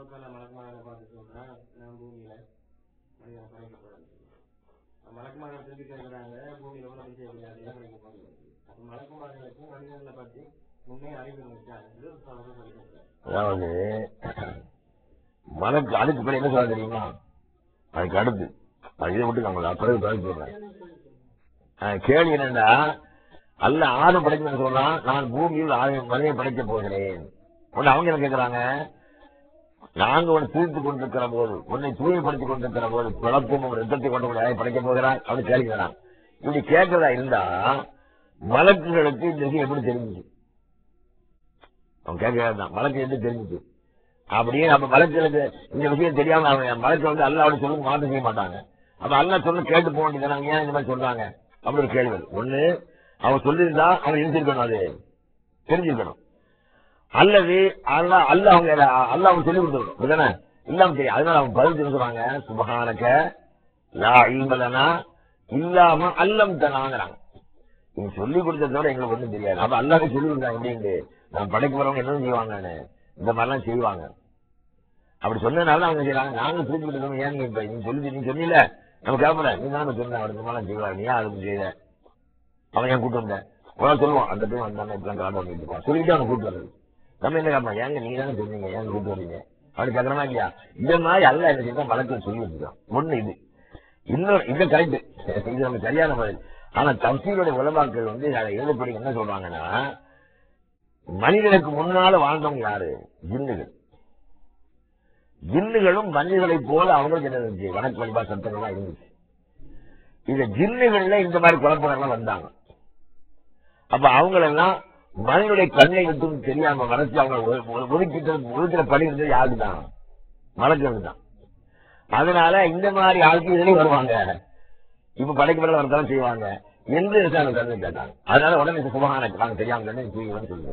மக்கள் மலக்குமாரை பார்த்து சொல்றேன், நான் பூமியில மனிதனை படைக்கப்படாது. மலக்குமாரை திருப்பி கேட்கிறாங்க, பூமியில கூட செய்யக்கூடாது படைக்கப்படுது. அப்ப மலக்குமார்களுக்கும் மனிதர்களை பற்றி முன்னே அறிவு இருந்துச்சு. அதாவது மலக்கு அதுக்கு பிறகு என்ன சொல்ல தெரியுமா? அதுக்கு அடுத்து இதை விட்டு நான் பிறகு சொல்றேன். கேள்வி என்னன்னா, அல்ல ஆதம் படைக்கணும்னு சொல்றான், நான் பூமியில் மனிதனை படைக்க போகிறேன். உடனே அவங்க என்ன கேட்கிறாங்க, நாங்க உன்னை தூய்த்துக் கொண்டிருக்கிற போது, உன்னை தூய்மைப்படுத்திக் கொண்டிருக்கிற போது குழப்பமும் ரத்தத்தை கொண்டு படைக்க போகிறான் அப்படின்னு கேட்கிறான். இப்படி கேட்கிறதா இருந்தா மலக்குகளுக்கு இந்த விஷயம் எப்படி தெரிஞ்சுச்சு? அவன் கேட்கிறான், மலக்கு எப்படி தெரிஞ்சுச்சு? அப்படியே நம்ம மலக்குகளுக்கு இந்த விஷயம் தெரியாம மலக்கு வந்து அல்ல அப்படி சொல்லுங்க மாற்றம் செய்ய மாட்டாங்க. அப்ப அல்ல சொல்ல கேட்டு போக வேண்டியது, ஏன் இந்த மாதிரி சொல்றாங்க அப்படி ஒரு கேள்வி. ஒண்ணு அவன் சொல்லியிருந்தா அவன் எழுந்திருக்கணும், அது தெரிஞ்சிருக்கணும். அல்லது அல்ல அவங்க சொல்லி கொடுத்துருக்கணும், இதுதானே இல்லாம தெரியும். அதனால அவங்க பதில் சொல்றாங்க, சுபஹானக லா இல்ம லனா இல்லாம அல்லம் தனாங்கிறாங்க. நீங்க சொல்லி கொடுத்ததோட எங்களுக்கு ஒண்ணும் தெரியாது. அப்ப அல்லாஹ் சொல்லி கொடுத்தாங்க, எப்படின்னு நம்ம படைக்கு வரவங்க என்ன செய்வாங்க, இந்த மாதிரிலாம் செய்வாங்க. அப்படி சொன்னதுனால அவங்க செய்யறாங்க. நாங்க திருப்பி கொடுத்தோம், ஏன் இப்ப நீங்க சொன்னீல நம்ம கேட்பல, நீங்க தான் சொன்ன அவருக்கு இந்த மாதிரிலாம் செய்வாங்க, நீ அதுக்கு செய்த அவன் ஏன் கூட்டு வந்தேன் சொல்லுவான். அந்த டைம் வந்தாங்க இப்பெல்லாம் காட்ட வந்துருப்பான், சொல்லிட்டு அவனை கூட்டு வர்றது. நம்ம என்ன கேட்பான், ஏங்க நீங்க தானே சொன்னீங்க, ஏன் கூட்டு வரீங்க அவனுக்கு கேட்கறமா இல்லையா? இந்த மாதிரி அல்ல என்ன செய்ய மலக்கு சொல்லி வச்சுக்கான். ஒண்ணு இது. இன்னொரு இது கரெக்ட், இது நம்ம சரியான பதில். ஆனா தப்சீருடைய உலமாக்கள் வந்து அதை எழுதப்படி என்ன சொல்றாங்கன்னா, மனிதனுக்கு முன்னால வாழ்ந்தவங்க யாரு? ஜின்னுகள். ஜின்னுகளும் மனிதர்களை போல அவங்களுக்கு என்ன இருந்துச்சு, வணக்க வழிபா சத்தங்கள்லாம் இருந்துச்சு. இந்த ஜின்னுகள்ல இந்த மாதிரி குழப்பங்கள்லாம் வந்தாங்க. அப்ப அவங்களெல்லாம் மனிதனுடைய கண்ணை விட்டு தெரியாம வளர்ச்சி அவங்க ஒதுக்கிற பணி இருந்தது யாருக்குதான்? மலக்குகள் தான். அதனால இந்த மாதிரி ஆட்சிகளே வருவாங்க, இப்ப படைக்கப்பட வரதான் செய்வாங்க என்று கருத்து கேட்டாங்க. அதனால உடனே சுபஹானக நாங்க தெரியாம சொல்லுங்க.